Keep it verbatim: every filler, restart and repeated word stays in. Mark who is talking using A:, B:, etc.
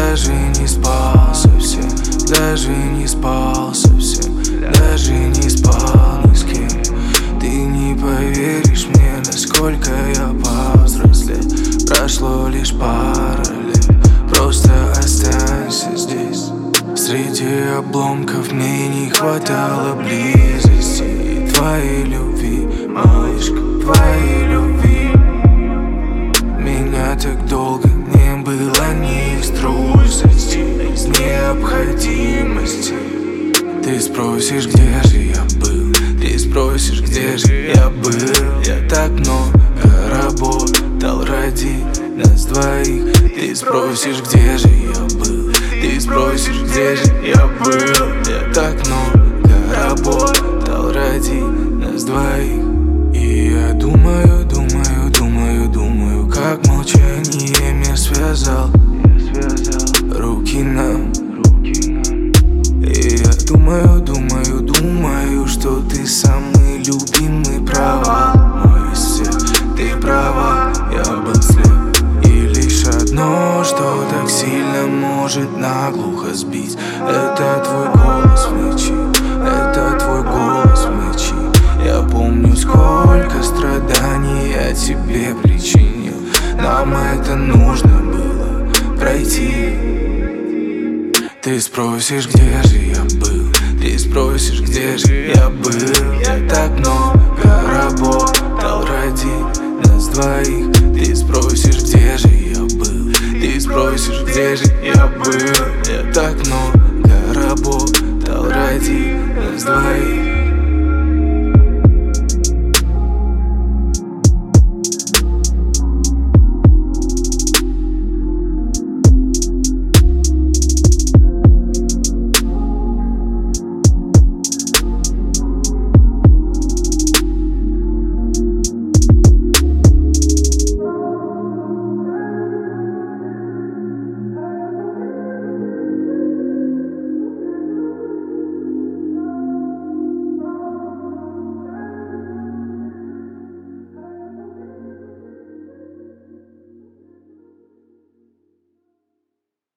A: даже не спал совсем, даже не спал совсем, даже не спал ни с кем. Ты не поверишь мне, насколько я повзрослел. Прошло лишь пара лет, просто останься здесь. Среди обломков мне не хватало близости и твоей любви, малышка, твоей любви. Меня так долго не было ни из трусости, из необходимости. Ты спросишь, где же я был, ты спросишь, где же я был. Я так много работал ради нас двоих. Ты спросишь, где же я был, ты спросишь, где же я был. Я так много работал ради нас двоих. И я думаю, думаю, думаю, думаю, как молчание меня связал руки нам. И я думаю, думаю, думаю, что ты самый любимый провал мой из всех. Ты права, я был слеп. И лишь одно, что так сильно может наглухо сбить, это твой голос в ночи, это твой голос в ночи. Я помню, сколько страданий я тебе причинил. Нам это нужно было пройти. Ты спросишь, где же я был, ты спросишь, где же я был. Я так много работал ради нас двоих. Ты спросишь, где же я был, ты спросишь, где же я был. Я так много работал ради нас двоих.